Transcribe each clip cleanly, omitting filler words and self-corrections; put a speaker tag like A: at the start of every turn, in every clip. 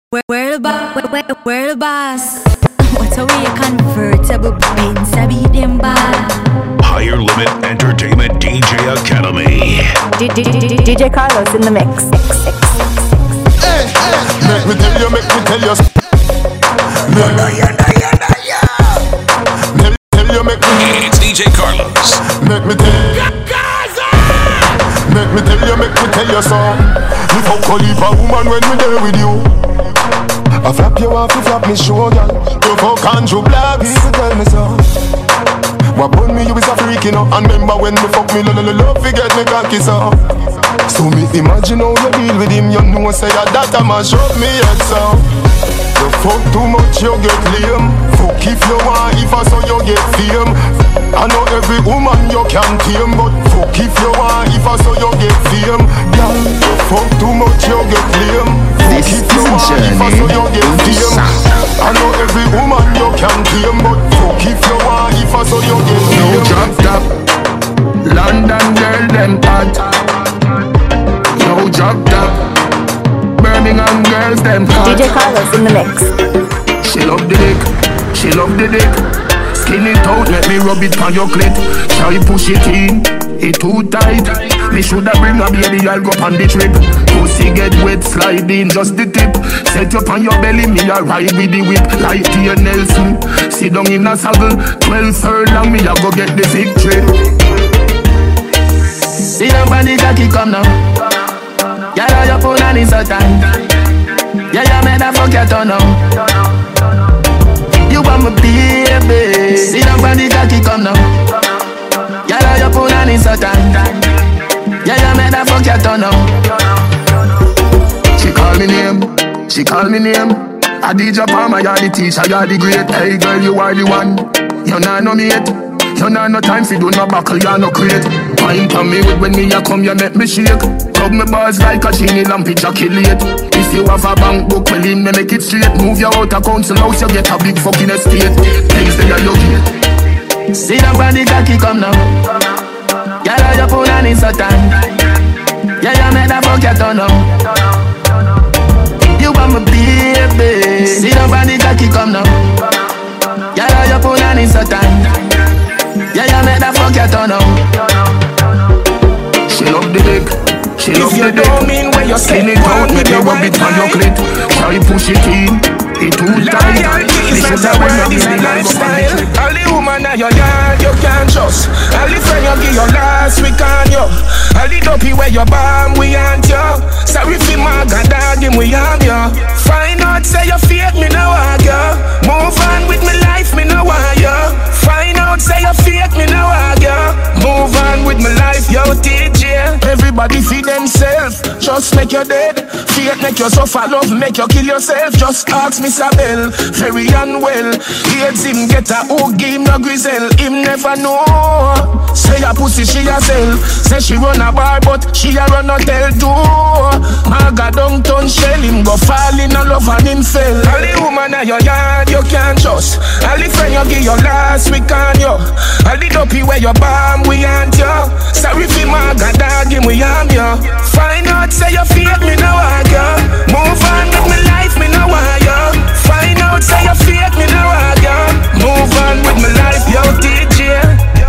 A: Where the boss? What's a way a convertible Benz? I beat them bad.
B: Higher Limit Entertainment DJ Academy.
C: DJ Carlos in the mix.
D: Hey, make me tell you. Tell you, make me.
B: It's DJ Carlos.
D: Make me tell you. Make me tell you so. If I call you a woman when we there with you, I flap you off, you flap me shoulder. You fuck and you black, people tell me so. What put me, you is a freak, you know. And remember when me fuck me, love, forget me cocky so. So me imagine how you deal with him. You know say that I must show me head so. You fuck too much, you get lame. Fuck if you want, if I saw you get fame. I know every woman you can tame, but fuck if you want, if I saw you get fame. Girl, you fuck too much, you get lame. Fuck if you want, if I saw you get fame. I know every woman you can tame, but fuck if you want, if I saw you get fame.
E: No drop top, London girl them hot. No drop top, Birmingham girls them hot.
C: DJ Carlos in the mix.
E: She love the dick, she love the dick. Skin it out, let me rub it on your clit. Try push it in, it too tight. Me shoulda bring a baby, I'll go on the trip. Pussy get wet, slide in, just the tip. Set up on your belly, me a ride with the whip. Like T. Nelson, sit down in a saddle. 12 furlong, me a go get the victory. See the body cocky come now. Yeah, your phone and it's so tight. Yeah, you made a fuck your turn now. You want my baby. See the body cocky come now. Yeah, your phone and it's so tight. Yeah, you made a fuck your turn now. She call me name, she call me name. I DJ Palmer, you're the teacher, you're the great. Hey girl, you are the one. You not know me yet. You not no time for do no buckle, you no crate. Pint on me with when me a come, you make me shake. Rub me bars like a chini lamp, ejaculate. If you have a bank book, well in me make it straight. Move your out of council house, you get a big fucking estate. Things that you get. See the body cocky come now. Yeah, your phone and it's so tight. Yeah, you make that fuck your turn now. You want my baby. See the body cocky come now. Yeah, your phone and it's so tight. Yeah, you make that fuck your turn on. She love the dick, she love the dick. If you don't mean when you're skinny down, make you rub it on your clit. Try push it in, it too tight. This is the world, this is the lifestyle. All the woman at your yard, you can't trust. All the friend you give your last week on you. All the dopey where you bomb, we aren't you. Sorry for my god dog, him we harm you. Find out, say you fake, me no want you. Move on with my life, me no want you. Find out, say you fake, me no want you. Move on with my life, yo TJ. Everybody feed themselves, just make you dead. Fake make you suffer, love make you kill yourself. Just ask Mr. Bell, very unwell. AIDS him get a hook, him no grizzle. Him never know. Say a pussy she herself. Say she run a bar but she a run hotel too. Maga downtown shell, him go fall in a love and him fell. All the woman at your yard you can't trust. All the friend you give your last week on you. All the dopey where you bomb we aren't you. Sorry for Maga dog him we harm you. Find out say you fake me no want you. Move on with my life me no want you. Find out say you fake me no want you. Move on with my life yo DJ.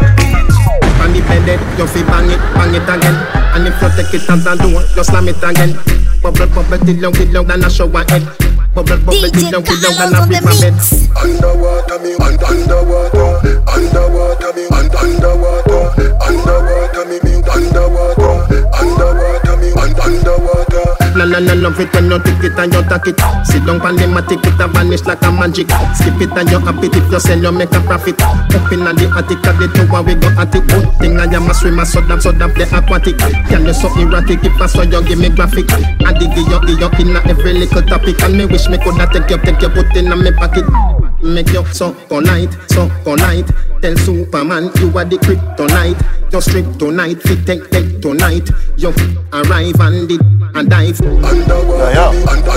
F: On the bed, you feel bang it again. And if you take it out the door, you slam it again. Bubble, bubble, till you than a shower head. Bubble, bubble, till you than a river bed.
D: Underwater me, underwater. Underwater me, underwater. Underwater me, underwater. Underwater me, underwater.
F: No, love it when you take it and you take it. Sit down pan them and take it and vanish like a magic. Skip it and you happy if you sell you make a profit. Up in the attic at the tower we go at it. Good thing I am a swimmer so damn the aquatic. Can you so erratic if I saw you give me graphic. I dig you in every little topic. And me wish me coulda take you put in my pocket. Make you so polite. Tell Superman you are the kryptonite. Your strip tonight, fit take tonight. You arrive and did and dive.
D: Underwater,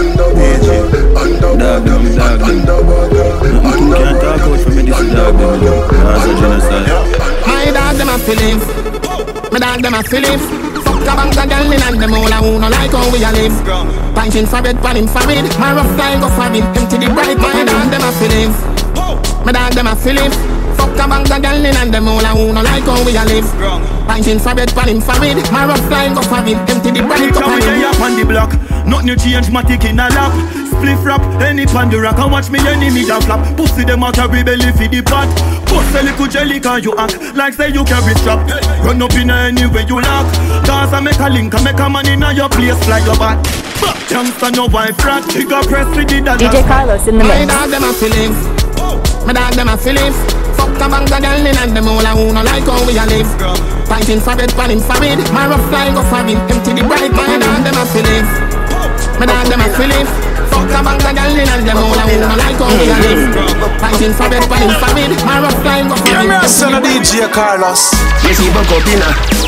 G: You can't talk out for me, this is dog, that's a genocide.
F: My dog them a feelings. My dog them a feelings. Fuck a bank of girl in and them all a who no like how we a live. Pint infrared, pan infrared. My rough line go for it. Empty the bright, my dog them a feel live. My dog them a feel live. Fuck a bank of girl in and them all a who no like how we a live. Pint infrared, pan infrared. My rough line go for it. Empty the bright, go for it.
H: Up on the block, nothing you change, my tick in a lap. Spliff rap, any pan the rock, and watch me enemy that flap. Pussy them out a rebelly for the pot. Bust a little jelly can you act like say you carry strap. Run up in any way you lock. Cause I make a link, I make a man in your place, fly your back. Youngster no wife rat, he got press with the dada.
C: DJ Carlos in the mix.
F: My dog them a feeling. My dog them a feeling. Fuck a bank of girl in and them all a who no like how we a live. Pint infrared, pan infrared. My rough fly go for it. Empty the bright, my dog them a feeling. My dog them a feeling. Fuck a bank of girl in and them all a who no like how we a live. Pint infrared, pan infrared. My rough fly go for it.
I: I'm your son of DJ Carlos.
J: We see Bokopina.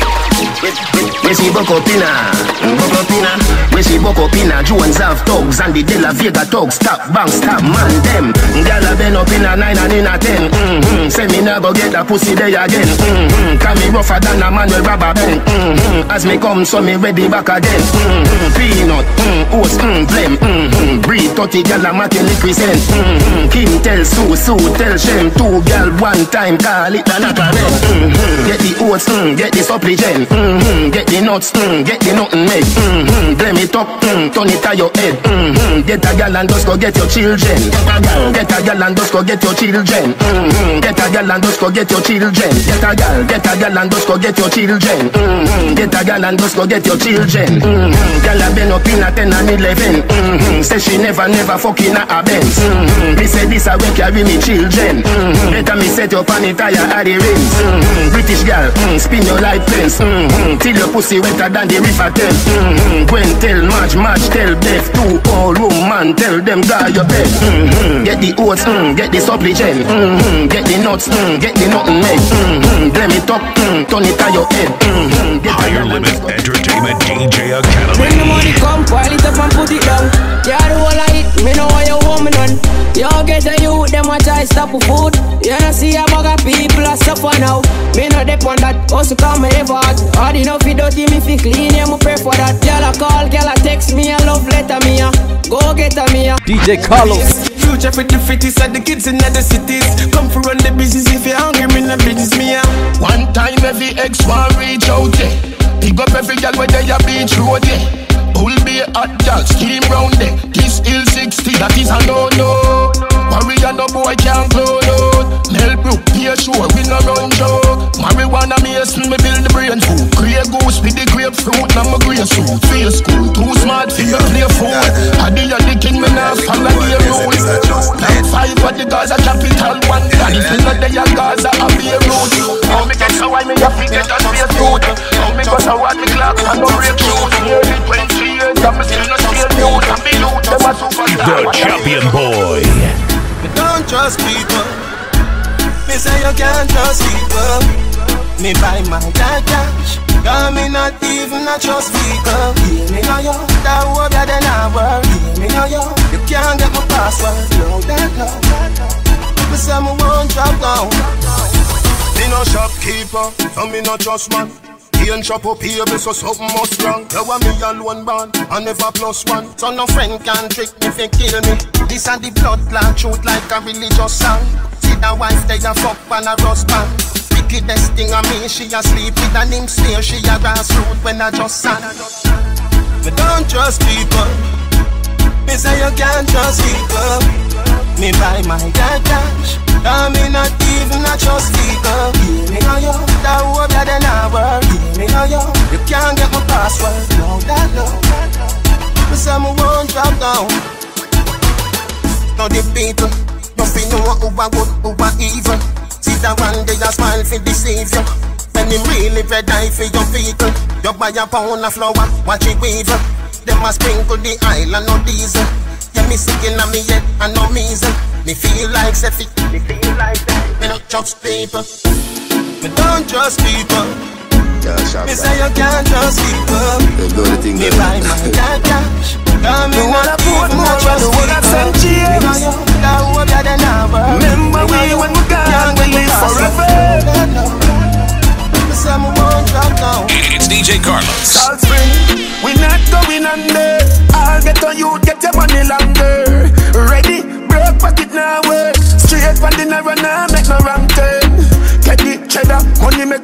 J: We see Bokopina. Bokopina. We see Bokopina. Jones have thugs and the De La Vega thugs. Stop, bang, stop, man, them. Gyal a been up in a 9 and in a 10. Say me never get a pussy there again. Can me rougher than a man with rubber band. As me come, so me ready back again. Peanut, oats, blem. Breed 30 gyal a making represent. King tell Sue, Sue tell Shem. 2 gyal one time, call it a knock a Get the oats, get the supplement. Get the nuts, get the nothing make. Blame it up, turn it to your head. Get a gal and just go get your children. Get a gal and just go get your children. Get a gal and just go get your children. Get a gal and just go get your children. Get a gal and just go get your children. Gal a been up in a 10 and 11. Say she never fucking a Benz. Me say this a way carry me children. Better me set up on the tire at the rims. British gal, spin your light fence. Till your pussy wetter than the river Thames. Gwen tell March tell Beth. 2 old woman tell them guard your bed. Get the oats, get the supplement. Get the nuts, get the nothing make. Blame it up, turn it to your head.
B: Higher Limit Entertainment DJ Academy.
K: When the money come, pile it up and put it down. Yeah, the whole of it, me know why you want me none. You get a youth, them a try stop with food. You don't see a bag of people a suffer now. Me no dep on that, also come me never hard. Hard enough you dirty, me fi clean, yeah, me pray for that. Girl a call, girl a text me, a love letter me a. Go get a me a.
I: DJ Carlos.
E: Future for the fittest and the kids in the cities. Come for run the business if you're hungry, me no business me a.
D: One time every ex one reach out, yeah. Pick up every girl where they a beach road, yeah. Bull be a hot girl, steam round there. This hill 60, that is a no-no. Warrior no boy can't clone out. Melbrook, yeah sure, we no run joke. Marijuana mason, me build the brain food. Grey goose with the grapefruit, now my grey suit. Feel school, too smart for you play fool. Adi a the king, me now follow the rules. Like 5 for the Gaza capital, 1 daddy. If you know they are Gaza, I be a road. Now me get so why me have to get a space food. Now me go so what me clock and no break shoes. Nearly 20 years, I'm still not still new. I'm be loot, them a superstar.
B: The champion boy.
I: Me don't trust people. Me say you can't trust people. Me buy my dad cash. Cause me not even a trust people. Hear me know you, that hope you then I work. Hear me know you, you can't get my password. No, that no. Me say me won't drop down.
D: Me no shopkeeper, so me no trust man. He ain't shop up here, so something must wrong. You want me alone born, I never +1.
J: So no friend can trick me if you kill me. This and the blood clot truth like a religious song. See the wife they a fuck on a rust band. Wickedest thing of me, she a sleep with an him stare. She a grassroot when I just sang.
I: Me don't trust people. Me say you can't trust people. Me buy my dad cash. Cause me not even a trust people. Hear me know you, that hope you then I work. Hear me know you, you can't get my password. No, that no. Me say me won't drop down.
J: Now the people, nothing know who are good, who are evil. See that one day a smile for deceive you. When him really red eye for your vehicle. You buy a pound of flour, watch it weave. Them a sprinkle the oil and no diesel. Yeah, me sick in me head and no measle. Me feel like Seffi, me feel like that. Me not trust people.
I: Me don't trust people. Me say you can't trust people. Me buy my dad cash. Cause me not even a trust people.
E: Remember we when we gone, we live forever.
B: It's DJ Carlos.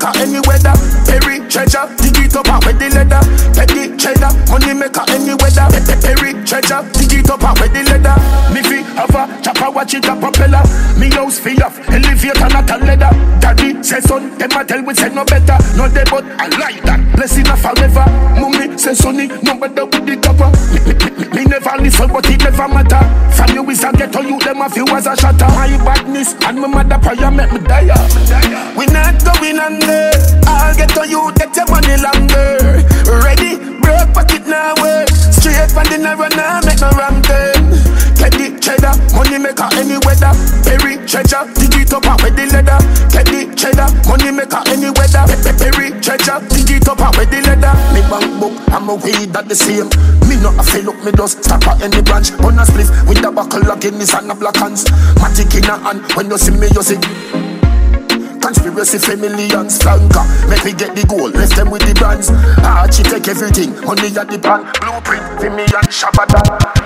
E: maker any weather. Perry treasure, dig it up and wear the leather. Petty cheddar, money maker any weather. Perry treasure, dig it up and wear the leather. Me fi have a chopper, watch it a propeller. Me house fi off, elevator not a leather. Daddy say son, them a tell we say no better. No they but I like that, blessing a forever. Mummy say sonny, no better with the cover. Me never listen but it never matter. From you is a ghetto, you them a few as a shatter. My badness and my mother prayer make me die. We not going under. I'll get to you, get your money longer. Ready, broke pocket now work. Straight from the narrow now, make no wrong turn. Petty cheddar, money maker any weather. Perry treasure, dig it up and wear the leather. Petty cheddar, money maker any weather. Perry treasure, dig it up and wear the leather. Me bank book, I'm a weed that the same. Me not a fail up, me just stop at any branch. On a spliff with a buckle of Guinness and a black hands. Magic in a hand, when you see me you see conspiracy for millions, flanker. Make me get the gold, left them with the brands. Archie take everything, money at the bank. Blueprint for me and Shabada.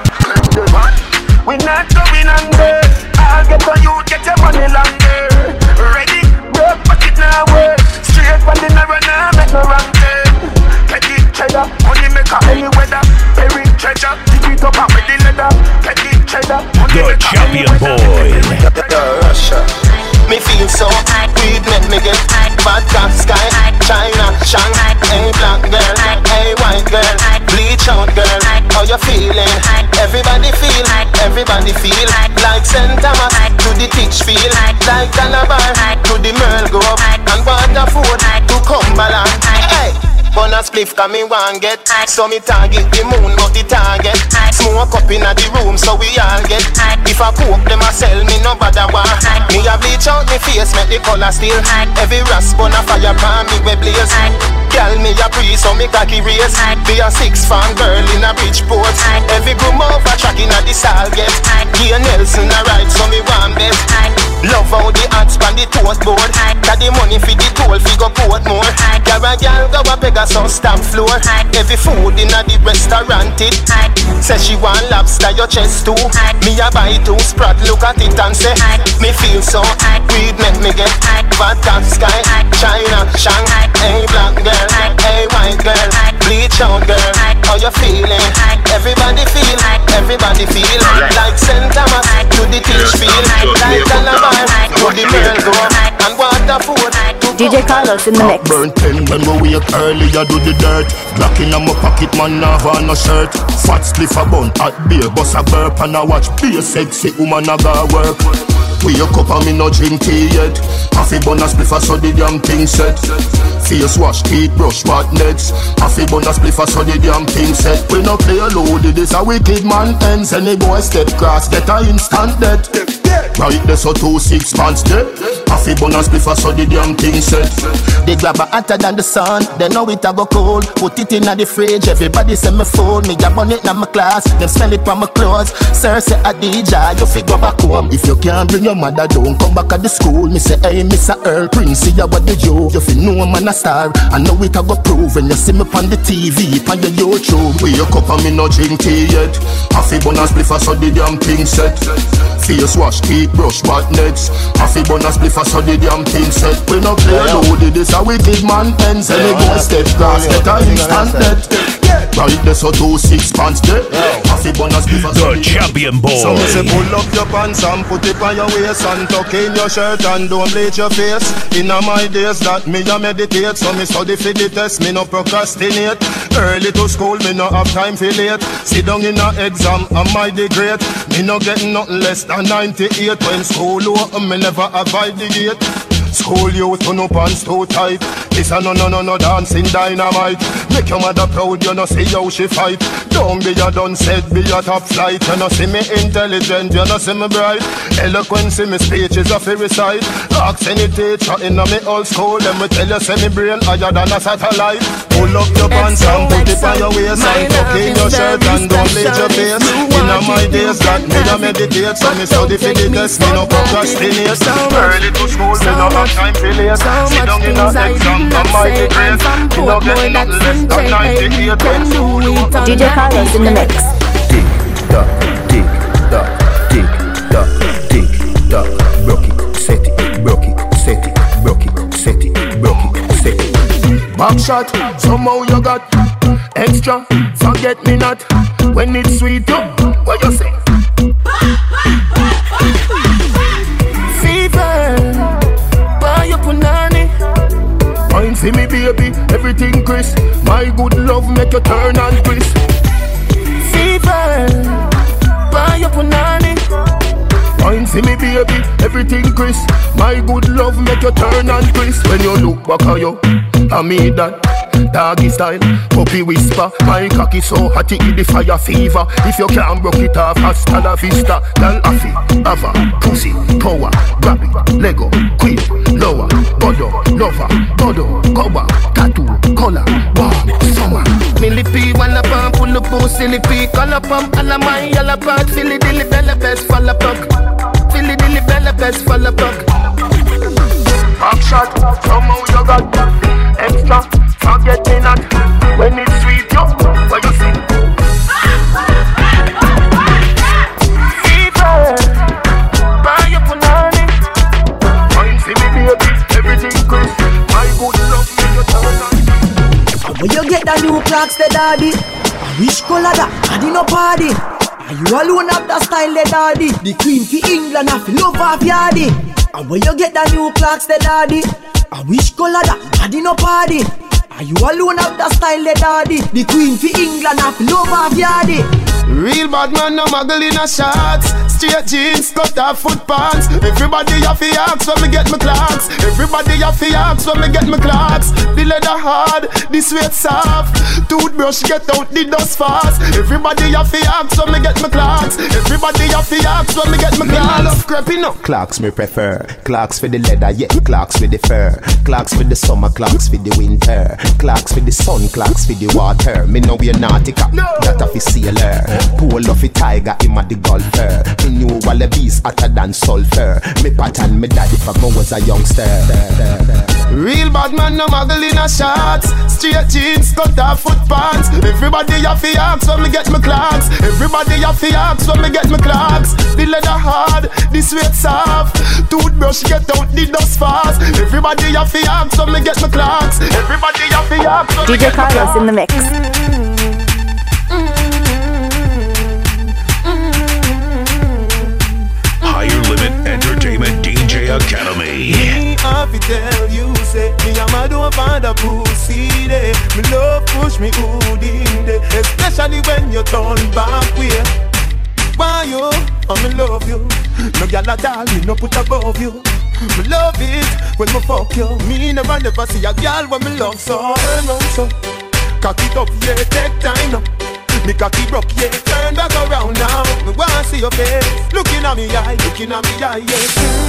E: We not going under. I'll get on you, get your money longer. Ready, broke pocket now work. Straight from the narrow now, make no wrong turn. Petty cheddar, money maker any weather. Perry treasure, dig it up and wear the leather. Petty cheddar, money
B: the
E: maker
B: champion boy.
J: Russia. Me feel so weed make me get vodka, sky, China, Shanghai. Hey black girl, hey white girl, bleach out girl. How you feeling? Everybody feel like St. Thomas to the Titchfield, like Calabar to the Merle Grove, and Waterford to Cumberland. Hey. Wanna spliff cause me want get. So me target the moon not the target. Smoke up in the room so we all get. If I cook them a sell me no bother war. Me a bleach out me face make the color still. Every rasp on a fire pan me we blaze. Girl me a pre so me cocky race. Be a 6-farm girl in a Bridgeport. Every groom over track in a the Salgate. Here Nelson a ride so me want bet. Love how the hats pan the toast board. Got the money for the toll fi go Portmore. Girl go a Pegasus so stamp floor. Every food in a the restaurant it. Say she want lobster your chest too. Me a buy 2 Sprat look at it and say me feel so weed make me get vodka sky China Shanghai. Hey black girl, hey white girl, bleach out girl. How you feeling? Everybody feel like St. Thomas to the Titchfield, like Calabar to the Merle Grove and Waterford.
C: DJ Carlos in the mix.
D: Burn 10 when we wake early, I do the dirt. Black in my pocket, man, now have no shirt. Fat spliff a bun, at beer, bust a burp. And I watch be a sexy woman, I got work. Wake up and me no drink tea yet. Half a bun a spliff a so the damn thing set. Face wash, teeth brush, what next? Half a bun a spliff a so the damn thing set. We no play loaded, this a wicked man ends. Any boy step cross, get a instant death. Right there so 2 6 pants there. Half a bun a spliff a so the damn thing set.
J: They grab a hotter than the sun. They know it a go cold. Put it in the fridge. Everybody say me phone. Me a bun it in my class. Them smell it from my clothes. Sir say a DJ, you fi go back home. If you can't bring your mother down, come back at the school. Me say hey Mr. Earl Prince, see ya what do you? You fi know man a star. I know it a go prove. When you see me on the TV, on the YouTube.
D: Wake up and me no drink tea yet. Half a bun a spliff a so the damn thing set. Face wash, teeth brush, what next? Half a bun a spliff a so the damn thing set. We no play loaded, this a wicked man ends. Any boy step cross, get a instant death. Right there so 2 6 pants there. Half a bun a spliff a so
B: the champion boy.
D: So me say pull up your pants and put it on your waist and tuck in your shirt and don't bleach your face. In my days that me a meditate, so me study for the test, me no procrastinate. Early to school, me no have time for late. Sit down in a exam, am I the great? Me no get nothing less than 98. When school open, me never avoid the gate. School youth, turn up pants too tight. This a no dancing dynamite. Make your mother proud, you no see how she fight. Don't be a done said, be a top flight. You no see me intelligent, you no see me bright. Eloquence in me speech is a fairy side. Ask any teacher in a me old school, let me tell you, say me brain higher than a satellite. Pull up your pants and put it on your waist and tuck in your shirt and don't bleach your face. In my days that me a meditate, so me study for the test, me no procrastinate. Early to school, me no have time for late. Sit down in a exam, I'm my degree. Me no get nothing less than 98 when school open.
C: DJ Carlos in the mix.
L: Tick tock, tick tock, tick tock, tick tock. Broke it, set it, broke it, set it, broke it, set it, broke it,
E: shot, somehow you got extra, forget me not. When it's sweet, yo, what you say? Fever, buy your punani. Wine for me baby, everything crisp. My good love make you turn and crisp. Fever, buy your punani. Wine for me baby, everything crisp. My good love make you turn and crisp. When you look back at you, I mean that doggy style, puppy whisper. My cocky so hot it give the fire fever. If you can't broke it off, hasta la vista. Girl affy, ava, pussy, power, grab it, Lego, queen, lower, bodo, lover, bodo, cover, tattoo, color, warm, summer.
J: Millipede, wanna pump, pull up, silly pea, color pump, all of my yellow part, Philly dilly bella best, fall apart. Philly dilly bella best, fall apart.
E: Back shot, somehow you got extra, forget me not. When it's sweet, yo, what you see? Fever, buy your punani. Wine for me baby, everything crisp. My good love make you turn on.
M: When you get the new clocks, the daddy, which color that? Daddy no party. Are you alone have the style, the daddy? The queen for England, have love of yardy. And when you get the new clocks, the daddy, which color that? Daddy no party. Are you alone have the style, the daddy? The queen for England, have love of yardy.
F: Real bad man, no muggle in a shots. Straight jeans, cut off foot pants. Everybody have to ask when me get my clocks. Everybody have to ask when me get my clocks. The leather hard, the sweat soft. Toothbrush get out the dust fast. Everybody have to ask when me get my clocks. Everybody have to ask when me get my clocks. Me love creeping up.
J: Clocks me prefer. Clocks for the leather, yeah. Clocks for the fur. Clocks for the summer, clocks for the winter. Clocks for the sun, clocks for the water. Me know we a nautica, that a fi sailor. Pull off a tiger, him a the golfer. Me knew wallabies hotter than sulfur. Me pattern me daddy from I was a youngster.
F: Real bad man, no muggle in a shots. Straight jeans, cut off foot pants. Everybody have to ask when me get my clocks. Everybody have to ask when me get my clocks. The leather hard, the sweat soft. Toothbrush get out the dust fast. Everybody have to ask when me get my clocks. Everybody have to ask when me
C: DJ
F: get my
C: Carlos
F: clocks.
C: in the mix.
B: Higher Limit Entertainment DJ Academy.
I: Me have to tell you, say me a mad over the pussy day. Me love push me hood in day, especially when you turn back way. Why you? Me love you. No gyal at all, me no put above you. Me love it when me fuck you. Me never see a gyal when me love so. Turn round so, cock it up, yeah, take time now. Me cocky broke, yeah, turn back around now. Me wanna see your face, looking at me eye, looking at me eye, yeah.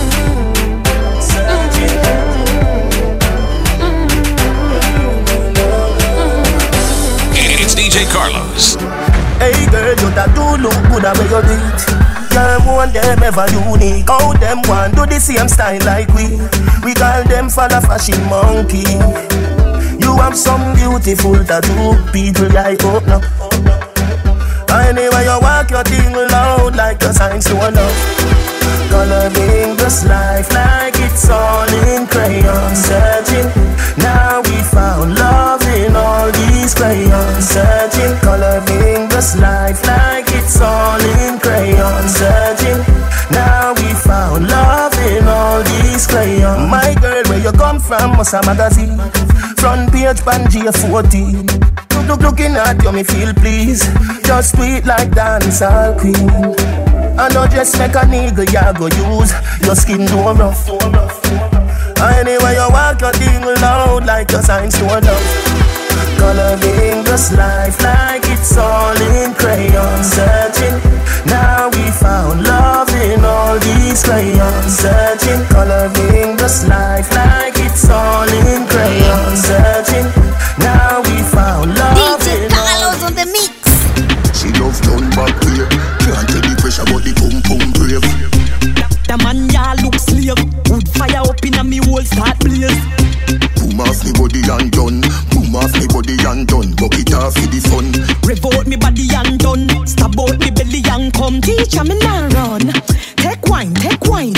B: It's DJ Carlos.
J: Hey girl, you that do look good at where you did. Girl, one them ever unique. How them want do the same style like we. We call them for the fashion monkey. You have some beautiful tattoo, people like open up. Anyway you walk your thing loud like a sign to a love. Coloring this life like it's all in crayon. Searching, now we found love in all these crayons. Searching, coloring this life like it's all in crayon. Searching, now we found love in all these crayons. My girl, where you come from? Musa magazine, front page Pangea 14. Looking at you, me feel please. Just sweet like dancehall queen. I know just make a nigga ya go use. Your skin do rough. Anyway you walk your thing loud like your signs to a love. Coloring this life like it's all in crayon. Searching, now we found love in all these crayons. Searching, coloring this life like it's all in crayon. Searching, now we found love.
A: DJ Carlos on the mix.
D: She love done back here. Can't take the pressure but the pum pum brave.
M: The man ya look slave. Wood fire up in a me whole start blaze.
D: Boom off me body and done. Boom off me body and done. Bucket off for the fun.
M: Rev out me body and done. Stab out me belly and come. Teacher me now run. Take wine,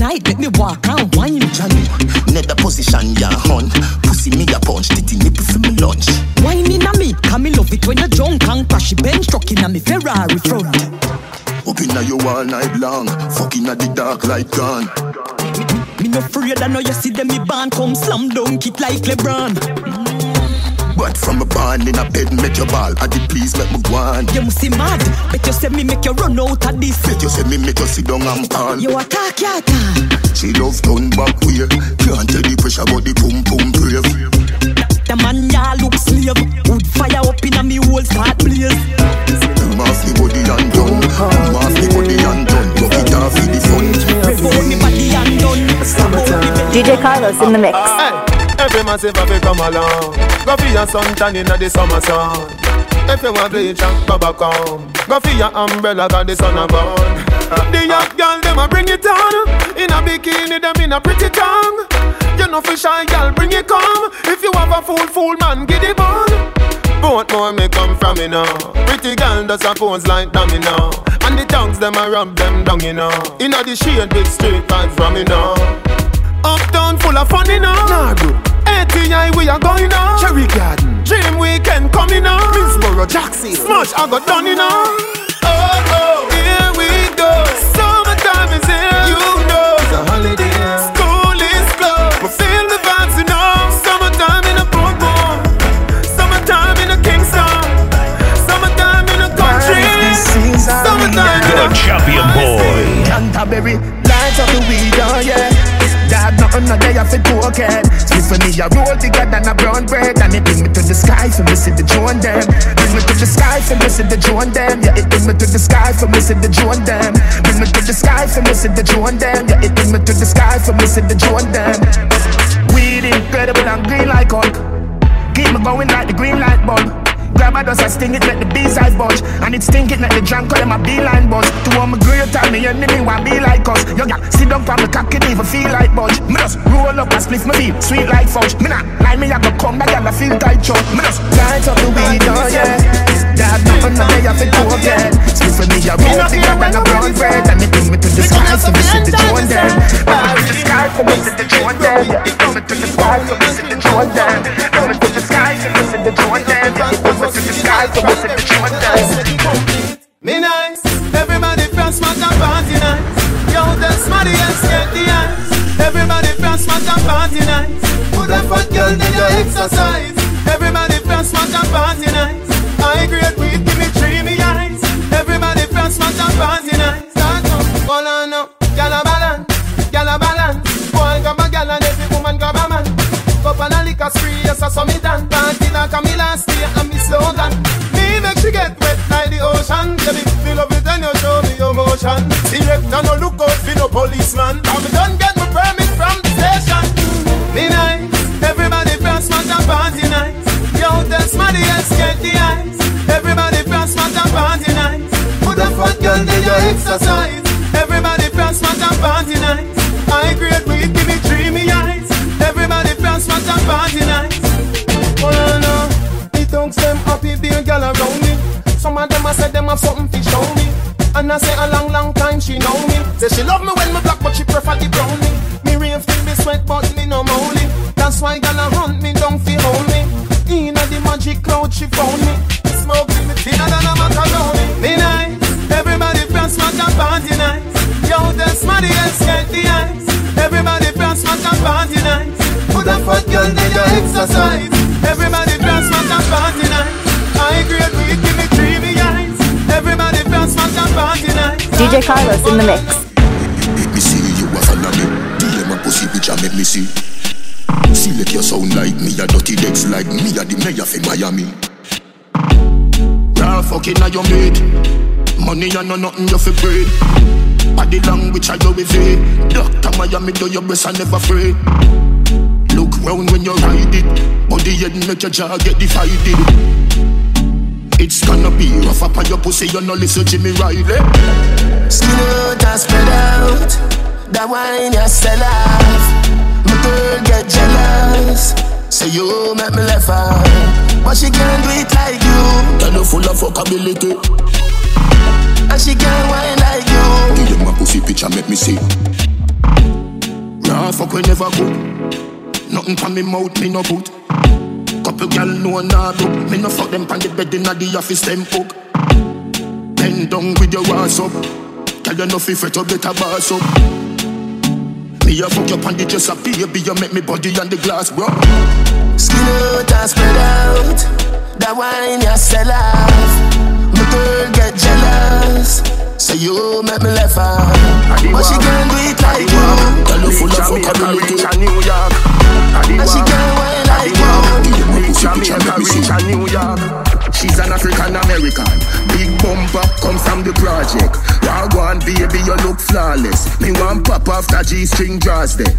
N: night, make me walk and wine.
J: Johnny, net the position, ya hun. Pussy me a punch, titty nipple for me lunch.
N: Wine in a me, can me love it when you're drunk and crash the bench truck in a me Ferrari front.
J: Up inna you all night long, fucking at the dark light gone.
N: Me no afraid, I know you see them me band come slam dunk it like LeBron.
J: But from a band in a bed, make your ball. I did please make me go on.
N: You must be mad. Bet you say me make you run out of this.
J: Bet you say me make you sit down and pan.
N: You attack, you attack.
J: She love turn back way. Can't tell the pressure but the pum pum brave.
N: The man ya look slave. Wood fire up in a me whole start blaze.
J: Off the body and done. Off the body and done. Look it off in the front.
N: Revolt me body and done.
C: DJ Carlos in the mix.
I: Every man say fi come along. Go for your suntan inna the summer sun. If you want bleach and go back home. Go for your umbrella 'cause the sun a burn. The young girl dem a bring it on. In a bikini dem in a pretty tongue. You know fi shy girl bring it come. If you have a fool man give it bun. Both more me come from me now. Pretty girl does a pose like dummy now. And the tongues them a rub them down you know. Inna the shade big street vibes from me now. Uptown full of fun, you know. Nah, bro. ATI we are going now. Cherry Garden, Dream Weekend coming now. Middlesboro, Jackson, Smash I got done, you know. Oh, here we go. Summertime is here, you know. It's a holiday. School is closed, we feel the vibes, you know. Summertime in a Portmore, summertime in a Kingston, summertime in a country, summertime in a
B: The champion boy.
E: Canterbury, lights of the weed, oh yeah. Dad, nothing no day I fit cocaine. Split for me a roll bigger than a brown bread. And it bring me to the sky for me see the drone them. Bring me to the sky for me see the drone them. Yeah, it bring me to the sky for me see the drone them. Bring me to the sky for me see the drone them. Yeah, it bring me to the sky for me see the drone them. Weed incredible and green like Hulk. Keep me going like the green light bulb. Grab a dust, I sting it, let the B-side budge. And it stink it, let the drunk call them a beeline buzz. To all my great time, me enemy want be like us. Yo, gal, sit down from the cock, it even feel like budge. Me just roll up and split my feet, sweet like fudge. Me not lie, me I go come back, gal, I feel tight, chug. Me just light up the weed, oh yeah. Dad, nothing no day I fit to again. Split for me, I roll bigger than a brown bread. And it bring me to the sky, so me see the joint them. Bring me to the sky, so me see the joint them. Bring me to the sky, so me see the joint them. Bring me to the sky, so me see the joint them.
I: Me nice, everybody from smack and party nice. Yo, tell somebody else get the eyes. Everybody from smack and party nice. Put a fat girl in your exercise. Everybody from smack and party nice. I great weed, give me dreamy eyes. Everybody from smack and party nice. Start up, hold on up, gyal a balance. Boy grab a gyal and every woman grab a man. Cup and a liquor spree, yes I saw me done. Party like a me last year and me slogan. Me make she get wet like the ocean. Baby, feel love it and you show me your motion. Director no look out for no policeman. I'm done get my permit from the station. Me nice, everybody from smack and party nice. Yo, tell somebody else get the eyes. Everybody from smack and party nice. Put a fat girl in your exercise. Everybody from smack and party nice. I great weed, give me dreamy eyes. Everybody from smack and party nice. Oh no, the thugs them happy be a girl around me. Some of them I said them have something to show me. And I say a long time she know me. Say she love me when me black but she prefer the brownie. Me rave till me sweat but me no moly. That's why gonna hunt me don't feel lonely. Inna the magic cloud she found me. Smoke me thinner than a macaroni. Me nice, everybody from smack and party nice. Yo, tell somebody else get the eyes. Everybody from smack and party nice. Put a fat girl in your exercise. Everybody from smack and party nice. I agree with give me dreamy eyes. Everybody from smack and party nice.
C: DJ Carlos in the mix.
J: Me see you a follow me. DM a pussy bitch and make me see. See like you sound like me, a dirty decks like me, a the mayor for Miami. Nah, fucking a your mate. Money and no nothing you fi breed. Body language I do with it. Doctor Miami do your breast and never afraid. Look round when you ride it. Body head make your jaw get divided. It's gonna be rough up on your pussy, you no listen Jimmy Riley.
E: Skin out and spread out. That wine you sell off. My girl get jealous. Say you make me laugh out. But she can't do it like you.
J: Girl you full of fuckability.
E: And she can't wine like you.
J: Give them a pussy picture make me see.
E: Nah, fuck we never cook. Nothing from me mouth, me no put. Couple gal know nah do. Me no fuck them pan the bed inna the office, them hook. Bend down with your ass up. Tell you nothing fret, you better boss up. Me a fuck you pan the dress up, baby, you make me body on the glass, bro.
J: Skin out and spread out. That wine you sell off. My girl get jealous. So you make me laugh out. But she can't do it like you.
E: Tell you full of fuck and reach a New York.
J: And she can't wine like you.
E: Reach a New York. She's an African American. Big bumper come from the project. Wagwan baby, you look flawless. Me want pop after G-string draws there.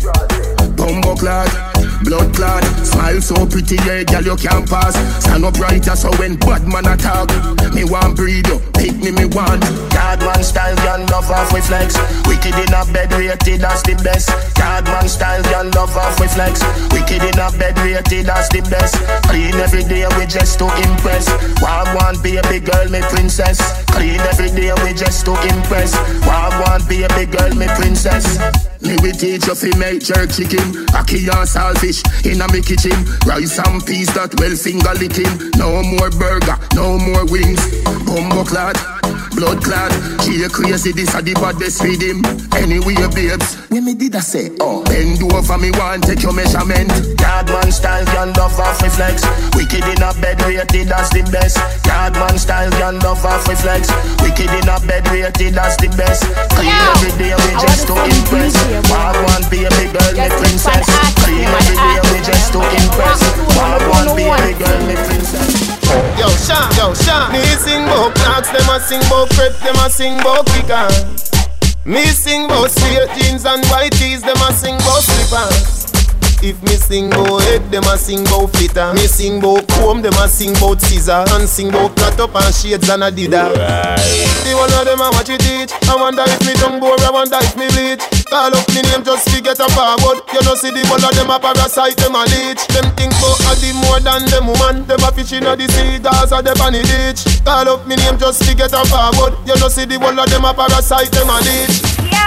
E: Bumbo clad, blood clad. Smile so pretty, yeah, girl you can't pass. Stand up brighter so when bad man attack. Me want breed you, pick me want.
J: Card man style, girl love off with flex. Wicked in a bed rated as the best. Card man style, girl love off with flex. Wicked in a bed rated as the best. Clean every day we just to impress. Wagwan baby girl, me princess. Clean every day we just to impress. Wagwan baby girl, me princess. Me we teach you fi make jerk chicken, ackee and saltfish inna me kitchen. Rice and peas that well finger licking. No more burger, no more wings. Bumbo clad, blood clad. She crazy, this a the baddest with him. Anyway, babes, when me did I say, oh, bend over me want take your measurement. Yard man style, girl love off with flex. Wicked in a bed rated as the best. Yard man style, girl love off with flex. Wicked in a bed rated as the best. Clean every day we just to impress. Wagwan baby girl, me princess. Clean every day we just to impress. Wagwan baby girl, me princess.
I: Yo, Sean, me sing bout clocks, them a sing bout crepe, them a sing bout kickers. Me sing bout straight jeans and white tees, them a sing bout slippers. If me sing bout head, them a sing bout flitter. Me sing bout comb, them a sing bout scissor. And sing bout cut up and shades and a dida. The one of them a watch it teach. I wonder if me tongue bore, I wonder if me bleach. Call up me name just to get a forward. You know see the one of them a parasite, them a leech. Them think bout a the more than them woman. Them a fish in a the sea, that's a them on the ditch. Call up me name just to get a forward. You know see the one of them a parasite, them a leech.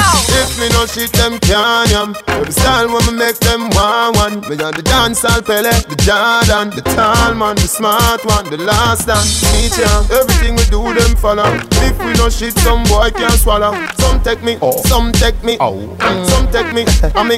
I: If me no shit, them can't yam. The style when me make them one. Me on the dancehall Pele, the Jordan, the tall man, the smart one, the last dance. Me jam, everything we do them follow. If we no shit, some boy can't swallow. Some take me, some take me, some take me.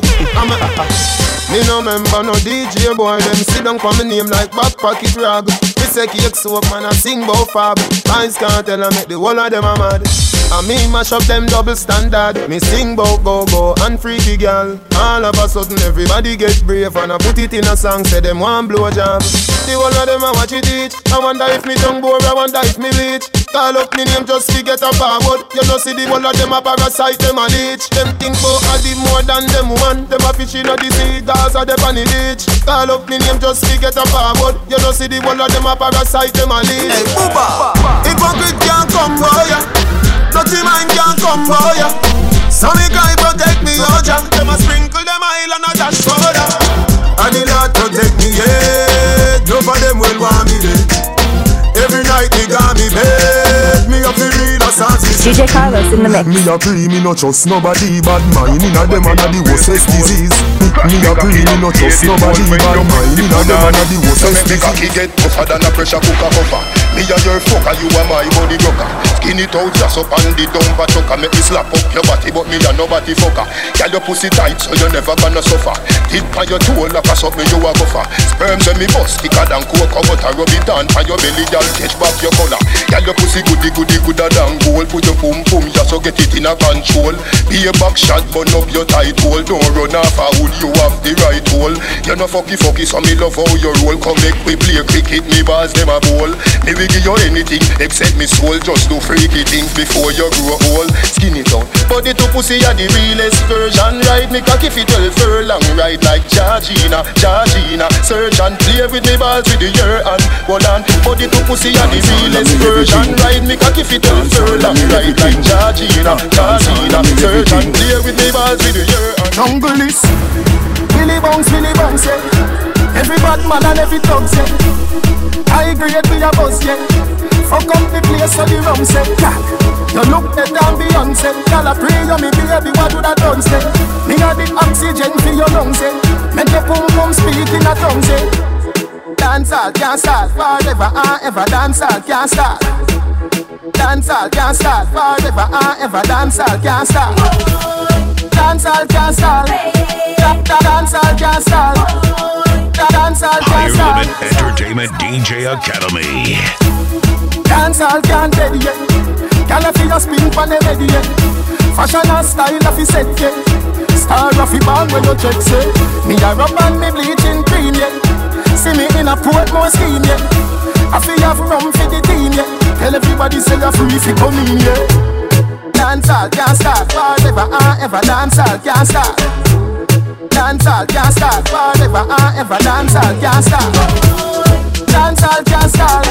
I: Me no member no DJ boy, them sit down for me name like back pocket rag. Me say cake soap man, I sing bout fab. Guys can't tell I make the whole of them a mad. And me mash up them double standard. Me sing bout go-go and freaky girl. All of a sudden everybody get brave and I put it in a song, say them one blow job. The whole of them a watch it teach. I wonder if me tongue bore, I wonder if me bleach. Call up me name just to get a forward. You know see the whole of them a parasite, them a leech. Them think bout a the more than them woman. Them a fish in a the sea, that's a them on the ditch. Call up me name just to get a forward. You know see the whole of them a parasite, them a leech. Hey, Booba, hypocrite can't come for ya. Dirty mind can't come for ya. So me guy protect me, Oja. Them a sprinkle them oil and a dash soda. And the Lord protect me, yeah. None of them will want me dead. Every night me got me bed. Me a fi real assassin.
C: DJ Carlos in the mix.
D: Me a pre, me no trust nobody. Bad mind inna them and a the worstest disease. Me a pre, me no trust nobody. Bad mind inna them and a the worstest disease.
O: Cocky get tougher than a pressure cooker cover. Me a your fucker, you a my body rocker. Skin it out, just up on the dumper chucker. Make me slap up your body, but me a nobody fucker. Girl your pussy tight, so you never gonna suffer. Tip on your toe like a suck me, you a gopher. Sperms when me bust thicker than cocoa butter. Rub it down on your belly, girl, catch back your collar. Girl your pussy goody gooder than gold. Put your pum pum, just so get it in a control. Be a back shot, burn up your tight hole. Don't run off a hood, you have the right hole. You no fucky, so me love how you roll. Come make we play cricket, me balls them a bowl. Me we give you anything except me soul. Just do freaky things before you grow old. Skin it out, body to pussy are the realest version. Ride me cocky fit 12 furlong. Ride like Georgina. Search and play with me balls with the year and hold on. Body to pussy are the realest version. Ride me cocky fit 12 furlong. Ride like Georgina. Search and play with me balls with the year and
I: jungle is Billy Bounce, yeah. Every bad man and every thug, yeah. I agree with a buzz, yeah. Fuck up the place so the rum say, yeah.
F: You look better than Beyonce. Girl, I pray you, me baby, what do that done say? Me got the oxygen for your lungs, eh? Make your pum pum speak in a tongue, eh? Dancehall can't start forever and ever. Dancehall can't start. Dancehall can't start forever and ever. Dancehall can't start. Dancehall can't start. Dancehall can't start. Dancehall can't start.
B: Higher Limit Entertainment DJ Academy.
F: Dancehall can't dead yet. Girl, I feel your spin for the ready yet. Fashion and style of the set yet. Star of the band when you check say. Me a rub and me bleaching green yet. See me in a Portmore scheme yet. I feel have rum for the team yet. Tell everybody say you're free if you come in yet. Dancehall can't start forever and ever. Dancehall can't start. Dancehall can't start forever and ever. Dancehall can't start. Dancehall can't start.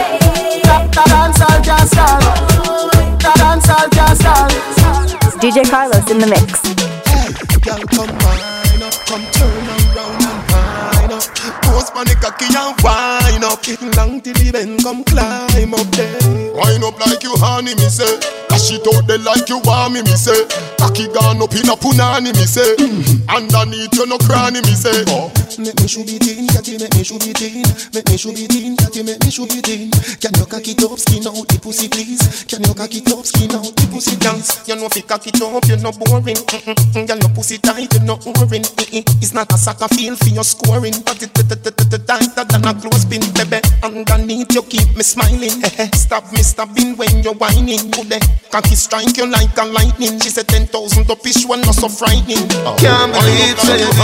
F: Dancehall can't start. Dancehall can't start.
C: DJ Carlos in the mix.
I: Hey, girl, come wine up, come turn around and wine up. Post on the cocky and wine up. Get long till the bend, come climb up there.
D: Wine up like you honey, me say. Dash it out there like you want me say. Cocky gone up in a punani, me say. Underneath you no cranny, me say. Oh.
I: Make me should be teen, catty, make me should be teen. Make me should be teen, catty, make me should be teen. Can you cock it up, skin out the pussy, please? Can you cock it up, skin out the pussy, dance? You know if you cock it up, you're not boring. Girl, your pussy tight, you're not boring. It's not a soccer field for your scoring, but it tighter than a clothespin, baby. Underneath you keep me smiling. Stop me stopping when you're whining. Today, cocky strike you like a lightning. She said 10,000 to fish one not so frightening.
F: Can't believe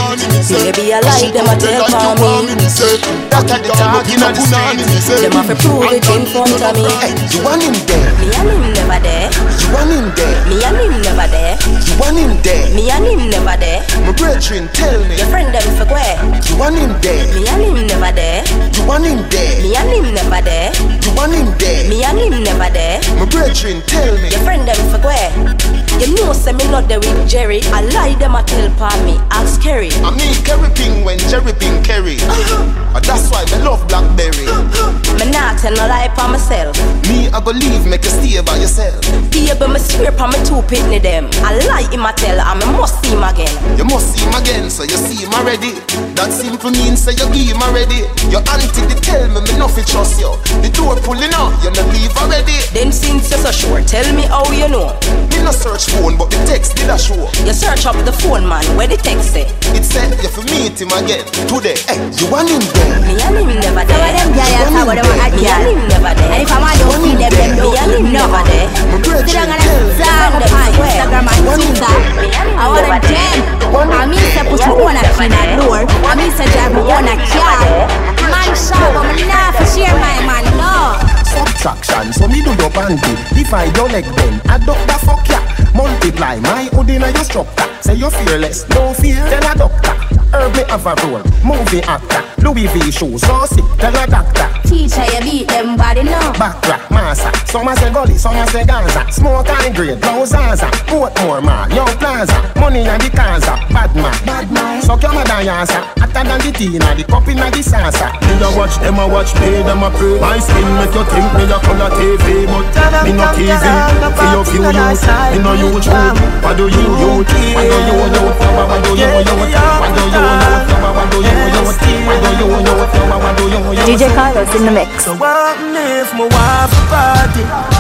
I: say
K: baby, I like them a tell for me.
I: That at the talking of the street.
K: Them have to prove it in front of me.
I: You want him there?
K: Me and him never there.
I: You want him there?
K: Me and him never there.
I: You want him there?
K: Me and him never there.
I: My brethren, tell me.
K: Your friend them for where?
I: You want him there?
K: Me and him never there.
I: You want him there?
K: Me and him never there.
I: You want him there?
K: Me and him never there.
I: My brethren, tell me.
K: Your friend them for where? You know say me not there with Jerry. I lie them a tell pa me. Ask Kerry.
I: I mean Kerry Ping when Jerry Ping Kerry. That's why me love Blackberry.
K: Me not tell no lie pa myself.
I: Me I go leave, make you stay by yourself.
K: Baby, me swear pa me two pitney them. I lie him a tell and me must see him again.
I: You must see him again, so you see him already. That simple means say you give him already. Your auntie they tell me nothing trust you. The door pulling up, you not leave already.
K: Then since you're so sure, tell me how you know.
I: Me no search phone, but the text did a show.
K: You search up the phone, man, where the text say?
I: It said you fi meet him again today. Hey, you want him there?
K: Me and him never there.
C: Some of them giants are what they want to
K: Me and him never there.
C: And if I'm on don't feed them, them
K: Me and him never there.
C: Still I'm gonna star up on Instagram and Twitter. I want a gem. I mean to put my own a key in a door. I mean to drive my own a car. Man show, but me not for share my man, no.
I: Subtraction, so me do your panty. Divide your leg then, add up the fuck ya. Multiply my hood in your structure. Say you're fearless, no fear, tell a doctor. Herb me have a role, movie actor. Louis V shoes, so sick, tell a doctor.
C: Teacher, you beat them body now.
I: Backrack, massa, some a say gully, some a say Gaza. Smoke high grade, blow Zaza. Portmore man, Young Plaza. Money and the Kaza, bad man. Suck your mother yasa, hotter than the tina, the cup in the salsa. Me a watch them a watch, pay them a pray. My skin make you think me a color TV, but me no TV. See your few youth, me no youth. What do you youth? What do you youth? What do you youth? What do you youth? What do you youth? What do you youth? What do you youth?
C: DJ Carlos in the mix.
P: So what if my wife a party?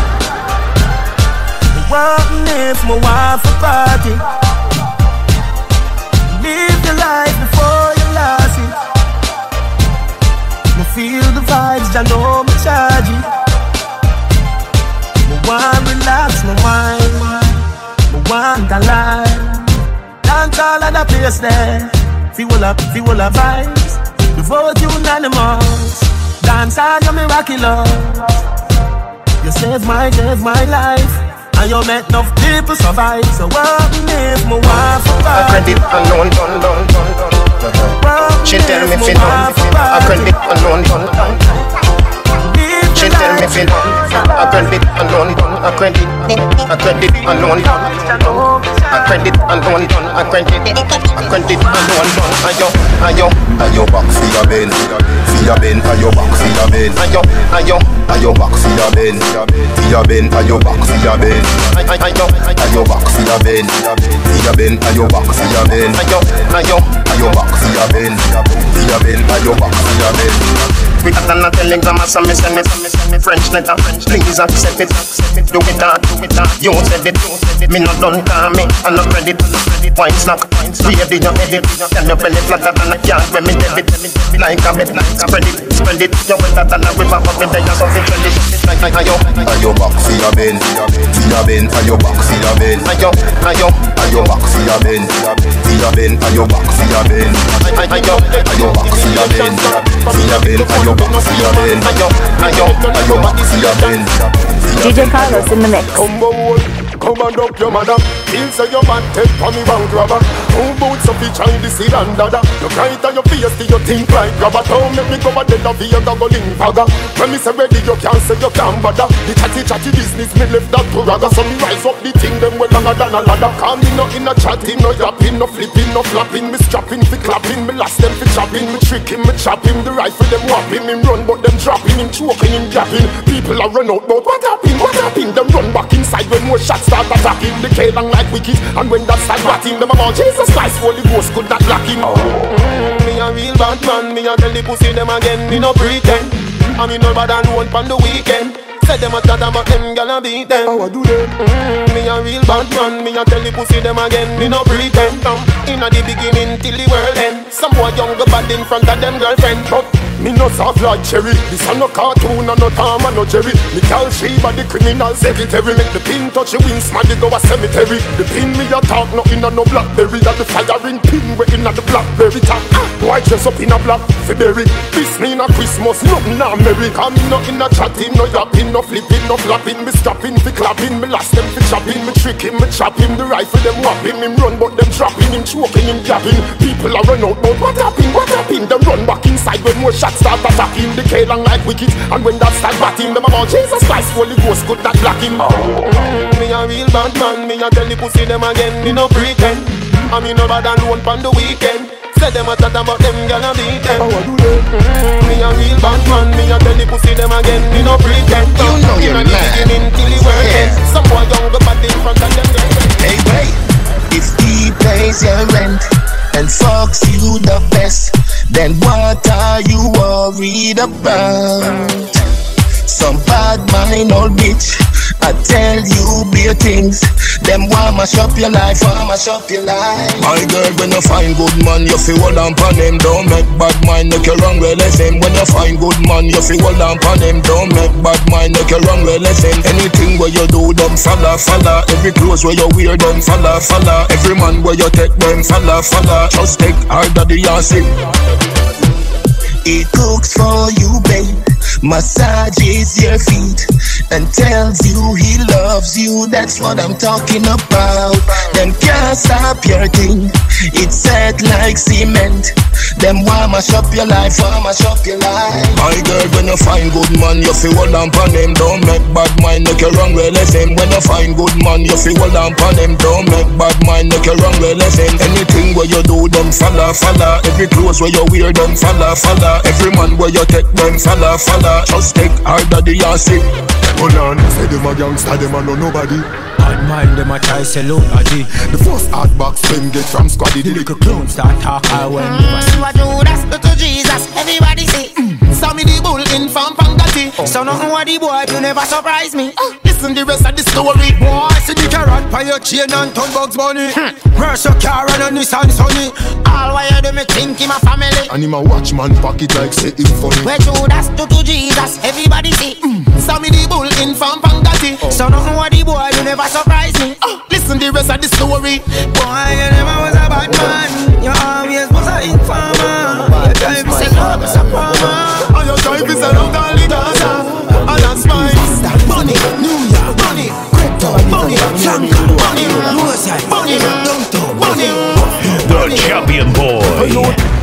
P: What if my wife a party? Live your life before you lost it. Me feel the vibes, I know me charge it. Me want relax, me mind. Me want a life. Dance all of the place there. Feel a vibes. We vote unanimous. Dance all you miraculous. You save my life. And you make enough people survive. So what if my wife a party?
J: I credit alone, done. She tell me fi done. I credit alone, done. She tell me fi done. I credit alone, done. I credit alone, done. I credit and one done. I credit and one done. Ayo.
O: Ayo back for your Ben. For your Ben. Ayo back for your Ben. Ayo back for your Ben. For your Ben. Ayo back for your Ben. Ayo back for your Ben. For your Ben. Ayo back for your Ben. Ayo back for your Ben. For your Ben. Ayo back for your Ben.
J: We got a telegram or some send me French letter. Please accept it. Do it that. You said it. Me not done call me. I no credit. Wine snack. Ready your edit. Tell your belly flatter than a can't when me debit. Like a bet. Spread it. You better than a river. But me there something credit.
O: Ayo back for your Ben. For your Ben. Ayo back for your Ben. Ayo back for your Ben. For your Ben. Ayo back for your Ben. Ayo back for your Ben. For your Ben. Ayo back for your Ben. Ayo back for your Ben.
Q: DJ Carlos in the mix.
D: Come and up your mother. Feel say your man take for me round rubber. Two boots of each hand, this is under. You cry to your face till you think like rubber. Don't make me go a dead of you go link bagger. When me say ready you can't say you can't bother. The chatty business me left that to ragga. So me rise up the thing them well longer than a ladder. Call me no in a chatting, no yapping, no flipping, no flapping. Me strapping, fi clapping, me last them fi chopping. Me tricking, me chopping. The rifle them whopping. Him run but them dropping. Him choking, him gapping. People are run out but what happened? Them run back inside when more shots start attacking. The K-long like wicked. And when that start batting them about Jesus Christ, Holy Ghost could not block him. Me a real bad man. Me a tell the pussy them again. Me no pretend. I me no bad and one pon the weekend. Say them a chat about them, gyal a beat them. How I do them? Me a real bad man. Me a tell the pussy them again. Me no pretend. Inna the beginning till the world end. Some boy younger bad in front of them girlfriend. But me no soft like cherry. This a no cartoon and no Tom and no Jerry. Me call Sheba the criminal secretary. Make the pin touch the wings, man, they go a cemetery. The pin me a talk, no inna no blackberry. That the firing pin we inna the blackberry top. Why dress up in a black February? This me in a Christmas, nothing na merry. Come no inna chatting, no yapping, no flipping, no flapping. Me strapping, fi clapping, me last them fi chopping. Me tricking, me chopping. The rifle them whopping. Him run but them dropping. Him choking, him gapping. People are run out, but what happened? Them run back inside when more shots start attacking. The K-long like wicked. And when that start batting, them about Jesus Christ, Holy Ghost could not block him. Me a real bad man. Me a tell the pussy them again. Me no pretend. I me no bad and one pon the weekend. Say them a chat about them, gyal a beat them. How I do them? Me a real bad man. Me a tell the pussy them again. Me no pretend.
J: You know you're mad.
D: Beginning till the world ends. Some boy younger bad in front of them.
J: Hey, wait. If he pays your rent and fucks you the best, then what are you worried about? Some bad mind old bitch, I tell you bare things. Them want mash up your life, My girl, when you find good man, you feel hold on pon him. Don't make bad mind, make you wrong with him. When you find good man, you feel hold on pon him. Don't make bad mind, make you wrong with him. Anything where you do, them follow. Every clothes where you wear, them follow. Every man where you take, them follow. Just take harder the yassy. He cooks for you, babe, massages your feet, and tells you he loves you. That's what I'm talking about. Them can't stop your thing. It's set like cement. Them want mash up your life, My girl, when you find good man, you feel hold on pon him. Don't make bad mind, make you wrong with him. When you find good man, you feel hold on pon him. Don't make bad mind, make you wrong with him. Anything where you do, them follow. Every clothes where you wear, them follow. Every man where you take, them follow. Just take harder the yassy.
D: Hold on, say them a gangster, them a know nobody.
N: Bad mind, them a try sell out a G.
D: The first hard box them get from squaddy.
N: The little clown start talk I when never see.
R: What do that's to Jesus, everybody say. Saw me the bull in from Pangati. So nothing what the boy, you never surprise me.
D: Listen the rest of the story.
N: Boy, see the carrot by your chain and ton Bugs Bunny. Where's your car and a Nissan Sunny?
R: All why you do me think in my family.
D: And him a watch man pocket like say it's funny.
R: Where do that's to Jesus, everybody say.
D: Saw me the bull in from Pangati.
R: So nothing what the boy, you never surprise me.
D: Listen the rest of the story.
N: Boy, you never was a bad man. You always was a informer. Your time is a love, is a farmer.
D: And your time is a love, darling, and that's mine.
R: Money, New York, money, crypto, money, Flanker, money, Roadside, money, downtown, money.
B: The champion boy.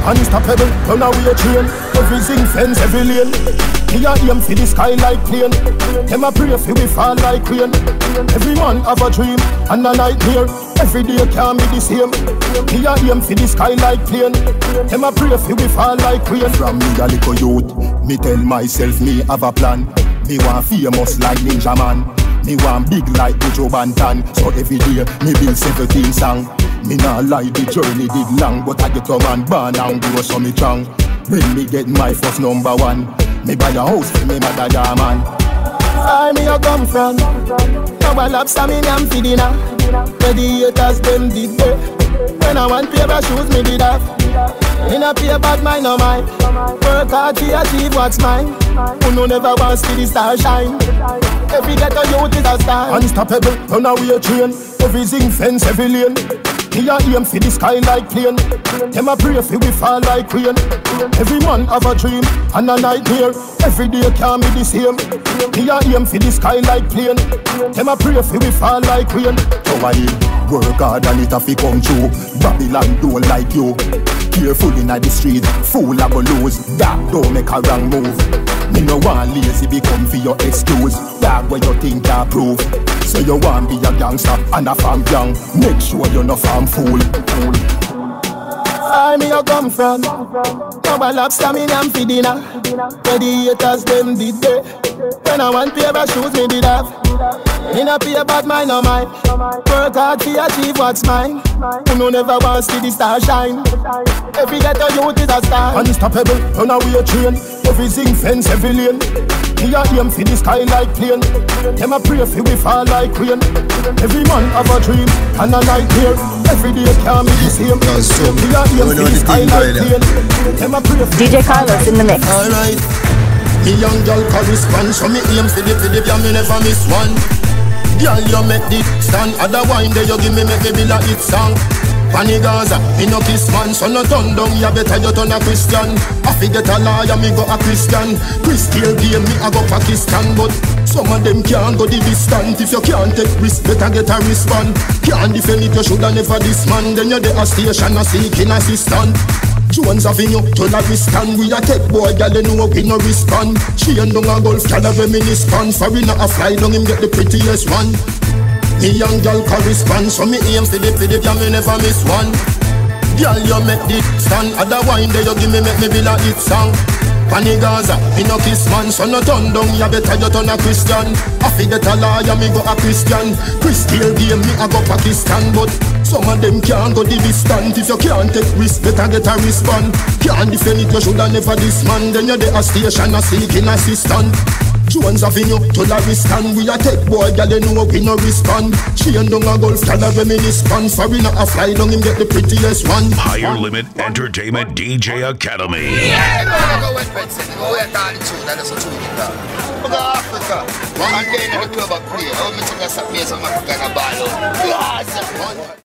D: Unstoppable, run away train. Everything fence, every lane. Me a aim for the sky like plane. Them a pray for we fall like rain. Every man have a dream and a nightmare. Every day can't be the same. Me a aim for the sky like plane. Them a pray for we fall like rain. From me a little youth, me tell myself me have a plan. Me want famous like Ninja Man. Me want big like Buju Banton. So every day me build 17 song. Me nah lie, the journey did long, but I get a man born and grow so me strong. When me get my first number one, me buy a house for me mother yeah man. I me a come from. Now I lobster me am for dinner. Where the haters them did there. When I want pair of shoes me did have. In a pair bag mine no mine. Work hard to achieve what's mine. Who no never wants to see the star shine. Every ghetto youth is a star. Unstoppable, run away train. Everything fence, every lane. Me a aim for the sky like plane. Them a pray for we fall like rain. Every man have a dream and a nightmare. Every day can't be the same. Me a aim for the sky like plane. Them a pray for we fall like rain. So I work hard and it a fi come true. Babylon don't like you. Careful inna the street, fool a go lose. That don't make a wrong move. Me no want lazy become for your excuse. Dog where you think you prove. So you want be a gangster and a farm young. Make sure you're no farm fool. I me you come from. Now I lobster me am for dinner. Where the haters them did there. When I want pair of shoes me did have. In a pair bag mine no mine. Work hard to achieve what's mine. Who no never wants to see the star shine. Every ghetto youth is a star. Unstoppable, run away train. Everything fence, every lane. Me a aim for the sky like plane. Them a pray for we fall like rain. Every man have a dream and a nightmare. Every day can't be the same. Me a aim for the sky like plane. Them a pray for
Q: DJ Carlos in the mix.
D: Alright. Me young girl correspond. So me aim for the yeah, me never miss one. Girl, you make the stand. Other wine there you give me make me be like it song. Pani Gaza, me no kiss man. So no turn down, you better you turn a Christian. I forget a lawyer, me go a Christian. Christian game, me I go Pakistan. But some of them can't go the distance. If you can't take risk, better get a wristband. Can't defend it, you shoulda never this man. Then you're the station a seeking assistant. Jones Avenue, to la stand. We a take boy, girl, they know we no respond. She and down a golf, girl, a reminisce pan. Foreigner a fly down, him get the prettiest one. Me young girl correspond, so me aim for the yeah, me never miss one. Girl, you make the stand. Other wine there you give me, make me be like it song. Pani Gaza, me no kiss man, so no turn down, you better you turn a Christian. I forget a lawyer, me go a Christian. Christian game, me I go Pakistan. But some of them can't go the distance. If you can't take risk, better get a wristband. Can't defend it, you shoulda never this man. Then you're the station a seeking assistant. Jones Avenue to la stand. We a take boy, girl, you know we no respond. She and down a golf, girl, a reminisce pan. Foreigner a fly down, him get the prettiest one.
B: Higher Limit Entertainment DJ Academy.
S: Yeah, go wet pets, go wet all the tune, that's a tune. Go Africa, one day in the club of play. How me take a sap me some African ball.